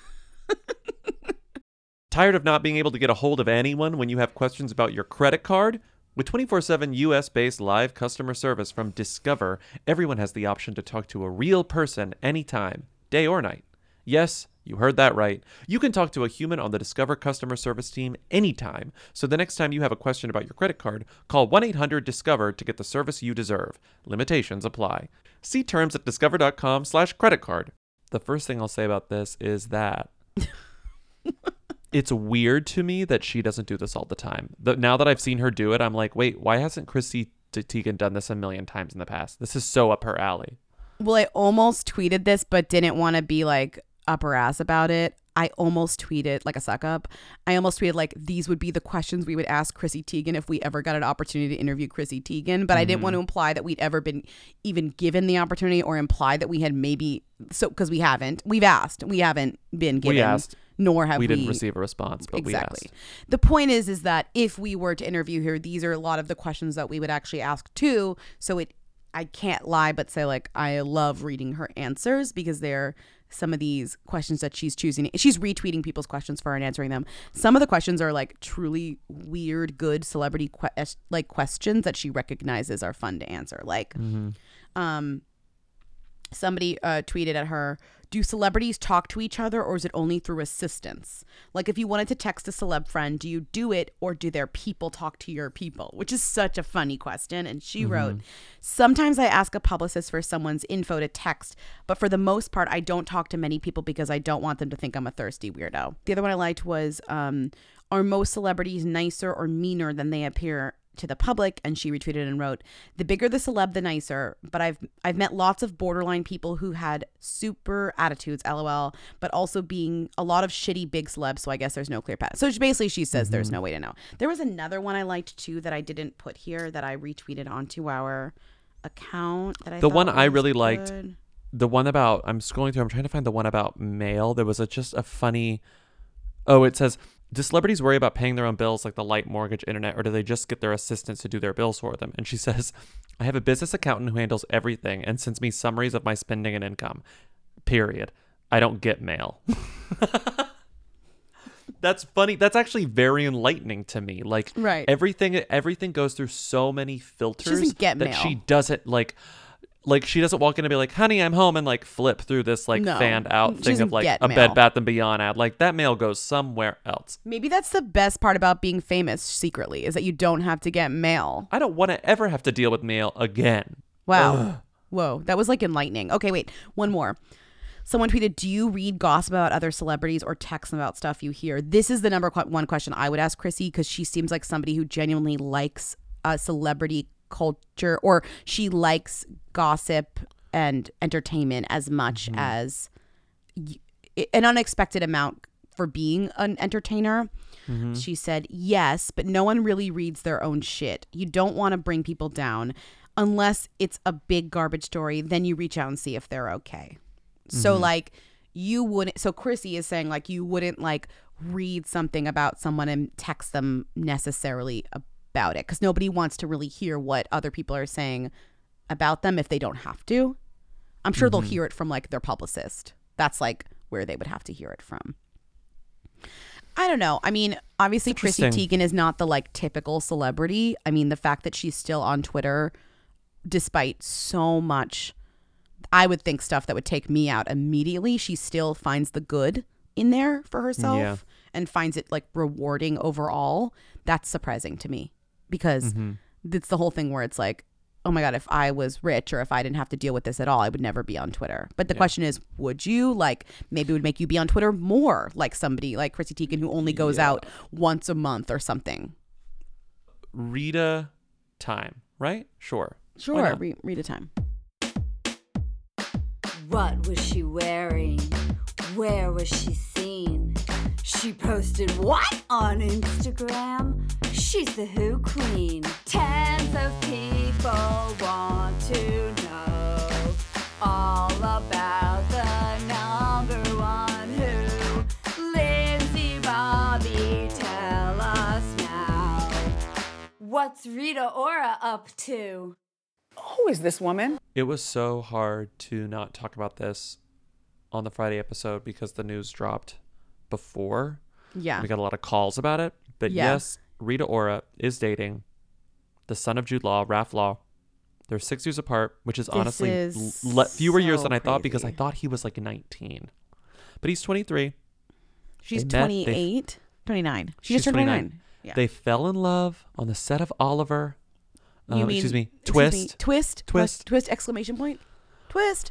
Tired of not being able to get a hold of anyone when you have questions about your credit card? With 24/7 US-based live customer service from Discover, everyone has the option to talk to a real person anytime, day or night. Yes, you heard that right. You can talk to a human on the Discover customer service team anytime. So the next time you have a question about your credit card, call 1-800-DISCOVER to get the service you deserve. Limitations apply. See terms at discover.com/creditcard. The first thing I'll say about this is that it's weird to me that she doesn't do this all the time. Now that I've seen her do it, I'm like, wait, why hasn't Chrissy Teigen done this a million times in the past? This is so up her alley. Well, I almost tweeted this, but didn't want to be like up her ass about it. I almost tweeted like a suck up. I almost tweeted like these would be the questions we would ask Chrissy Teigen if we ever got an opportunity to interview Chrissy Teigen. But I didn't want to imply that we'd ever been even given the opportunity or imply that we had maybe because we haven't. We've asked. We haven't been given. We asked. Nor have we. We didn't receive a response, but exactly. we asked. The point is that if we were to interview her, these are a lot of the questions that we would actually ask too. So I can't lie but say like I love reading her answers because they're some of these questions that she's choosing. She's retweeting people's questions for her and answering them. Some of the questions are like truly weird, good celebrity questions that she recognizes are fun to answer. Like, somebody tweeted at her, do celebrities talk to each other or is it only through assistants? Like if you wanted to text a celeb friend, do you do it or do their people talk to your people? Which is such a funny question. And she wrote, sometimes I ask a publicist for someone's info to text, but for the most part, I don't talk to many people because I don't want them to think I'm a thirsty weirdo. The other one I liked was, are most celebrities nicer or meaner than they appear to the public? And she retweeted and wrote, the bigger the celeb, the nicer, but I've met lots of borderline people who had super attitudes, LOL, but also being a lot of shitty big celebs, so I guess there's no clear path. So basically she says there's no way to know. There was another one I liked too that I didn't put here that I retweeted onto our account that I the thought one I was really good. liked, the one about, I'm scrolling through, I'm trying to find the one about mail. There was just a funny, it says, do celebrities worry about paying their own bills like the light, mortgage, internet, or do they just get their assistants to do their bills for them? And she says, I have a business accountant who handles everything and sends me summaries of my spending and income. Period. I don't get mail. That's funny. That's actually very enlightening to me. Like, right. Everything goes through so many filters She doesn't get that mail. she doesn't like she doesn't walk in and be like, honey, I'm home, and like flip through this like No, fanned out she thing doesn't of like get a mail. Bed Bath & Beyond ad. Like that mail goes somewhere else. Maybe that's the best part about being famous secretly is that you don't have to get mail. I don't want to ever have to deal with mail again. Wow. Ugh. Whoa. That was like enlightening. Okay, wait. One more. Someone tweeted, do you read gossip about other celebrities or text them about stuff you hear? This is the number one question I would ask Chrissy because she seems like somebody who genuinely likes celebrity culture, or she likes gossip and entertainment as much as an unexpected amount for being an entertainer. She said, yes, but no one really reads their own shit. You don't want to bring people down unless it's a big garbage story. Then you reach out and see if they're okay. So like you wouldn't. So Chrissy is saying like you wouldn't like read something about someone and text them necessarily about it because nobody wants to really hear what other people are saying about them if they don't have to. I'm sure they'll hear it from like their publicist. That's like where they would have to hear it from. I don't know. I mean, obviously Chrissy Teigen is not the like typical celebrity. I mean, the fact that she's still on Twitter despite so much, I would think, stuff that would take me out immediately, she still finds the good in there for herself and finds it like rewarding overall. That's surprising to me because it's the whole thing where it's like, oh my God, if I was rich or if I didn't have to deal with this at all, I would never be on Twitter. But the question is, would you? Like, maybe it would make you be on Twitter more like somebody like Chrissy Teigen who only goes out once a month or something. Rita time, right? Sure. Sure. Read a time. What was she wearing? Where was she seen? She posted what on Instagram? She's the Who Queen. Tens of people want to know all about the number one Who. Lindsay Bobby, tell us now. What's Rita Ora up to? Who is this woman? It was so hard to not talk about this on the Friday episode because the news dropped before. Yeah. We got a lot of calls about it. But yes, Rita Ora is dating the son of Jude Law, Raph Law. They're 6 years apart, which is honestly fewer years than I thought because I thought he was like 19. But he's 23. She's 28? 29. She's 29. Yeah. They fell in love on the set of Oliver. Excuse me. Twist. Twist. Exclamation point. Twist.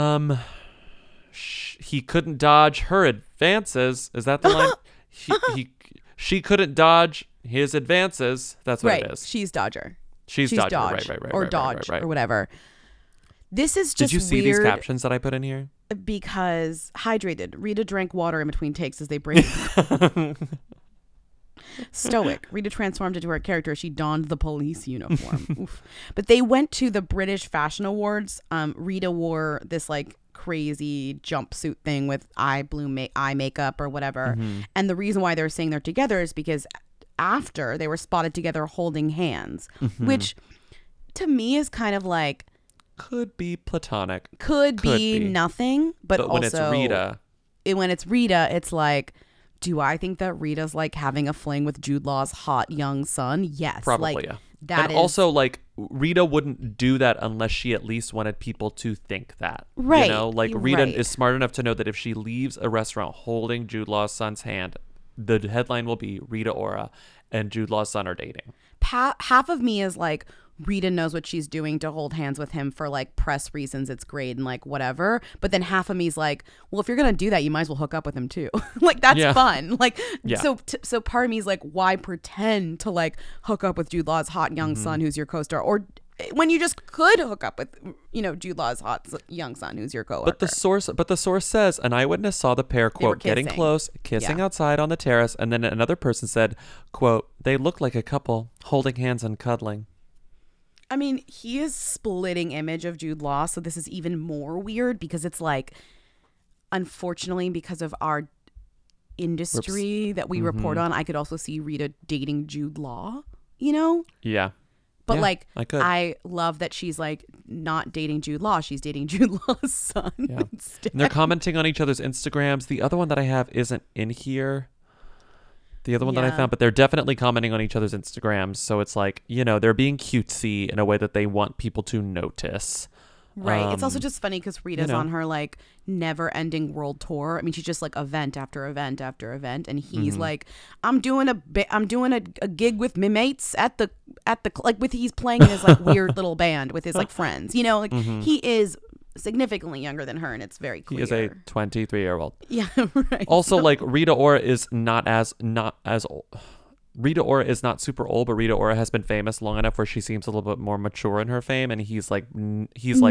He couldn't dodge her advances. Is that the line? She couldn't dodge his advances. That's what it is. She's Dodger. She's Dodger. Dodge, Right. Or Dodge or whatever. This is just Did you see weird these captions that I put in here? because hydrated. Rita drank water in between takes as they break. Stoic. Rita transformed into her character as she donned the police uniform. Oof. But they went to the British Fashion Awards. Rita wore this like crazy jumpsuit thing with eye makeup or whatever. And the reason why they're saying they're together is because after they were spotted together holding hands, which to me is kind of like could be platonic, could be nothing, but also when it's Rita, it's like, do I think that Rita's like having a fling with Jude Law's hot young son? Yes, probably. Like, yeah. That and is also like Rita wouldn't do that unless she at least wanted people to think that. Right. You know, like Rita is smart enough to know that if she leaves a restaurant holding Jude Law's son's hand, the headline will be Rita Ora and Jude Law's son are dating. Half of me is like, Rita knows what she's doing to hold hands with him for like press reasons. It's great and like whatever. But then half of me is like, well, if you're going to do that, you might as well hook up with him too. Like that's fun. Like, so part of me is like, why pretend to like hook up with Jude Law's hot young son who's your co-star, or when you just could hook up with, you know, Jude Law's hot young son who's your coworker. But the source says an eyewitness saw the pair, quote, getting close, kissing outside on the terrace, and then another person said, quote, they look like a couple holding hands and cuddling. I mean, he is splitting image of Jude Law, so this is even more weird because it's like, unfortunately, because of our industry that we report on, I could also see Rita dating Jude Law, you know? Yeah. But like, I love that she's like not dating Jude Law. She's dating Jude Law's son instead. And they're commenting on each other's Instagrams. The other one that I have isn't in here. The other one that I found, but they're definitely commenting on each other's Instagrams. So it's like, you know, they're being cutesy in a way that they want people to notice. Right. It's also just funny because Rita's on her like never ending world tour. I mean, she's just like event after event after event. And he's like, I'm doing a gig with me mates at the like with, he's playing in his like weird little band with his like friends, you know, like he is significantly younger than her, and it's very clear. He is a 23-year-old. Yeah, right. Also, like Rita Ora is not as old. Rita Ora is not super old, but Rita Ora has been famous long enough where she seems a little bit more mature in her fame, and he's like new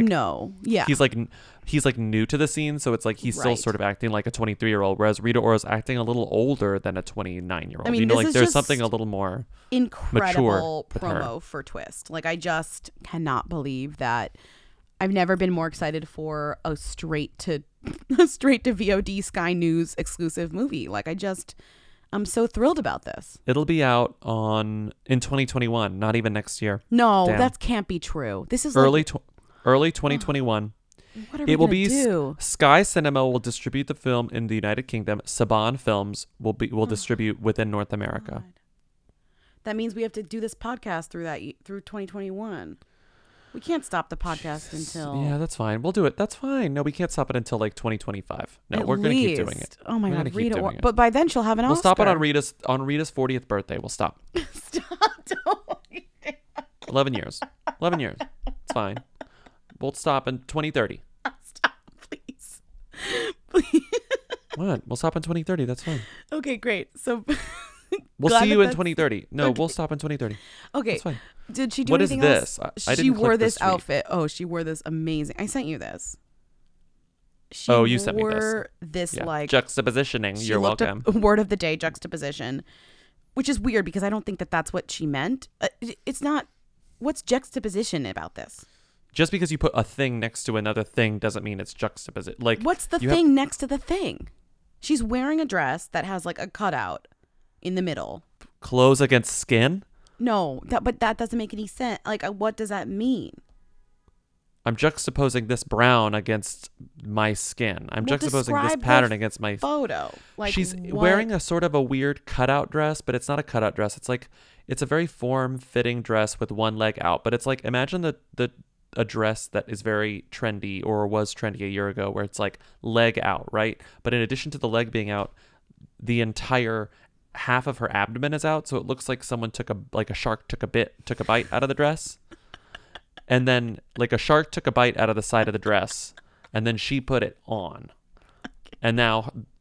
to the scene, so it's like he's still sort of acting like a 23-year-old, whereas Rita Ora is acting a little older than a 29-year-old. I mean, you know, like there's something a little more incredible mature promo for Twist. Like, I just cannot believe that. I've never been more excited for a straight to VOD Sky News exclusive movie. Like, I'm so thrilled about this. It'll be out in 2021, not even next year. No, that can't be true. This is early 2021. What are we gonna do? Sky Cinema will distribute the film in the United Kingdom. Saban Films will distribute within North America. God. That means we have to do this podcast through 2021. We can't stop the podcast until... Yeah, that's fine. We'll do it. That's fine. No, we can't stop it until like 2025. No, we're going to keep doing it. Oh my God, Rita. But by then she'll have an Oscar. We'll stop it on Rita's 40th birthday. We'll stop. Stop. 11 years. 11 years. It's fine. We'll stop in 2030. Stop, please. Please. What? We'll stop in 2030. That's fine. Okay, great. So... We'll see you in 2030. No, we'll stop in 2030. Okay. That's fine. Did she do what anything is else? this? I She wore this outfit. Oh, she wore this amazing. I sent you this. You sent me this yeah. like juxtapositioning. You're welcome. Word of the day, juxtaposition, which is weird because I don't think that that's what she meant. It's not. What's juxtaposition about this? Just because you put a thing next to another thing doesn't mean it's juxtaposition. Like, what's the thing next to the thing? She's wearing a dress that has like a cutout in the middle. Clothes against skin? No, but that doesn't make any sense. Like, what does that mean? I'm juxtaposing this brown against my skin. I'm juxtaposing this pattern against my photo. Like, she's wearing a sort of a weird cutout dress, but it's not a cutout dress. It's like, it's a very form-fitting dress with one leg out. But it's like, imagine a dress that is very trendy or was trendy a year ago, where it's like leg out, right? But in addition to the leg being out, the entire half of her abdomen is out, so it looks like someone took a shark took a bite out of the dress, and then like a shark took a bite out of the side of the dress, and then she put it on, and now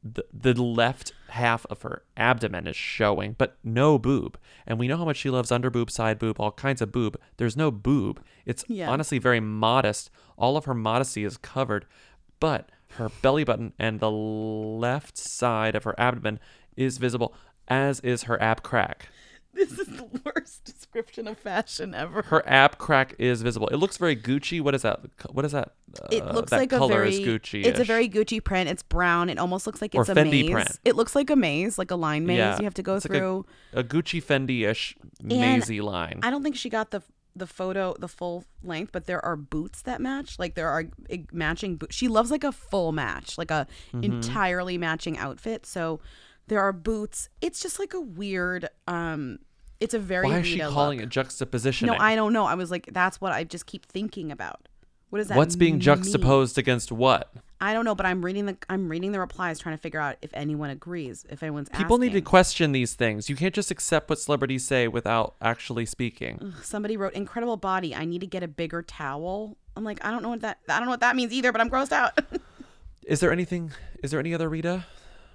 the left half of her abdomen is showing, but no boob. And we know how much she loves under boob, side boob, all kinds of boob. There's no boob. It's honestly very modest. All of her modesty is covered, but her belly button and the left side of her abdomen is visible, as is her ab crack. This is the worst description of fashion ever. Her ab crack is visible. It looks very Gucci. What is that? It looks that like color a very is Gucci-ish. It's a very Gucci print. It's brown. It almost looks like it's or a Fendi maze. print. It looks like a maze, like a line maze. Yeah. You have to go It's through. Like a Gucci Fendi-ish mazy line. I don't think she got the photo the full length, but there are boots that match. Like there are matching boots. She loves like a full match, like a entirely matching outfit. So there are boots. It's just like a weird. It's a very. Why is she calling it juxtapositioning? No, I don't know. I was like, that's what I just keep thinking about. What does that? What's being mean? juxtaposed against what? I don't know, but I'm reading the replies, trying to figure out if anyone agrees, if anyone's People asking. need to question these things. You can't just accept what celebrities say without actually speaking. Ugh, somebody wrote, "Incredible body. I need to get a bigger towel." I'm like, I don't know what that means either, but I'm grossed out. Is there any other Rita?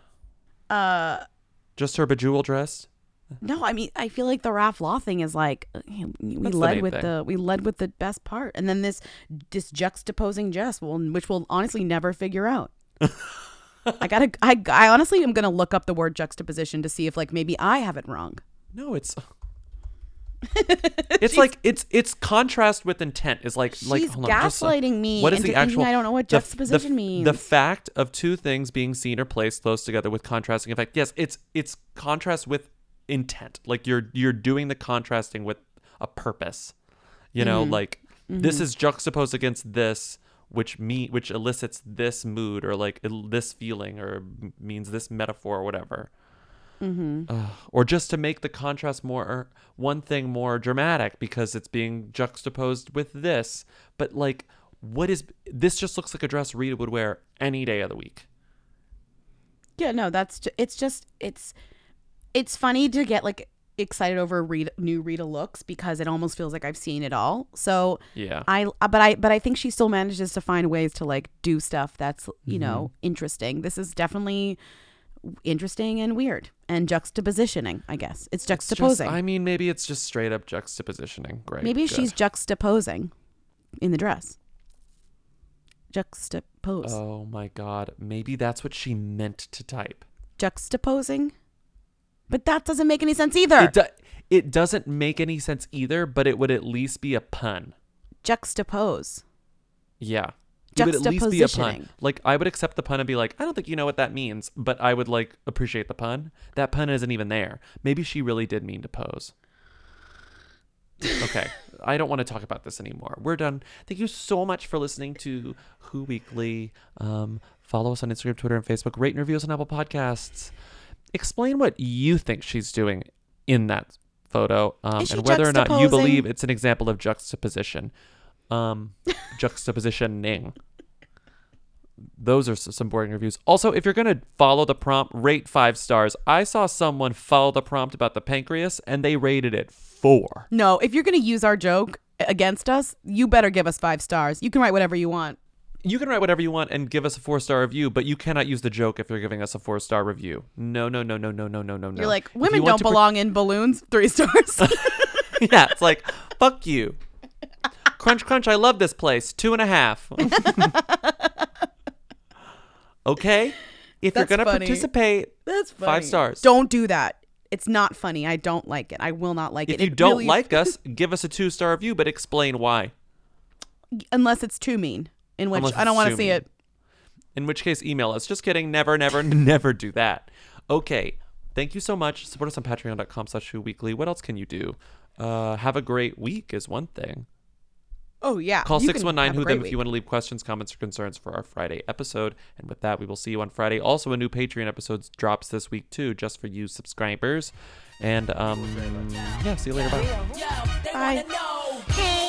Just her bejeweled dress? No, I mean, I feel like the Ralph Law thing is like we led with the best part, and then this juxtaposing Jess, which we'll honestly never figure out. I honestly am gonna look up the word juxtaposition to see if like maybe I have it wrong. No, it's like it's contrast with intent is like she's hold on, gaslighting me. What is the actual? I don't know what juxtaposition means. The fact of two things being seen or placed close together with contrasting effect. Yes, it's contrast with intent. Like you're doing the contrasting with a purpose. You know, like this is juxtaposed against this, which elicits this mood or like this feeling or means this metaphor or whatever. Or just to make the contrast one thing more dramatic because it's being juxtaposed with this. But like, this just looks like a dress Rita would wear any day of the week. Yeah, no, it's funny to get like excited over new Rita looks because it almost feels like I've seen it all. So yeah, but I think she still manages to find ways to like do stuff that's know interesting. This is definitely interesting and weird and juxtapositioning. I guess it's juxtaposing. Maybe it's just straight up juxtapositioning. Great. Maybe she's juxtaposing in the dress. Juxtapose. Oh my God. Maybe that's what she meant to type. Juxtaposing. But that doesn't make any sense either. It doesn't make any sense either, but it would at least be a pun. Juxtapose. Yeah. It would at least be a pun. Like, I would accept the pun and be like, I don't think you know what that means, but I would, like, appreciate the pun. That pun isn't even there. Maybe she really did mean to pose. Okay. I don't want to talk about this anymore. We're done. Thank you so much for listening to Who Weekly. Follow us on Instagram, Twitter, and Facebook. Rate and review us on Apple Podcasts. Explain what you think she's doing in that photo and whether or not you believe it's an example of juxtaposition. Juxtapositioning. Those are some boring reviews. Also, if you're going to follow the prompt, rate 5 stars. I saw someone follow the prompt about the pancreas and they rated it 4. No, if you're going to use our joke against us, you better give us 5 stars. You can write whatever you want. You can write whatever you want and give us a 4-star review, but you cannot use the joke if you're giving us a 4-star review. No. You're like, women don't belong in balloons. 3 stars. Yeah, it's like, fuck you. Crunch, crunch, I love this place. 2.5. Okay? If you're going to participate, that's funny. 5 stars. Don't do that. It's not funny. I don't like it. I will not like it. If you don't like us, give us a 2-star review, but explain why. Unless it's too mean. In which I don't want to see it. In which case, email us. Just kidding. Never, never, never do that. Okay. Thank you so much. Support us on patreon.com/whoweekly. What else can you do? Have a great week is one thing. Oh, yeah. Call 619-WHO-THEM if you want to leave questions, comments, or concerns for our Friday episode. And with that, we will see you on Friday. Also, a new Patreon episode drops this week, too, just for you subscribers. And, yeah, see you later. Bye. Bye. Hey.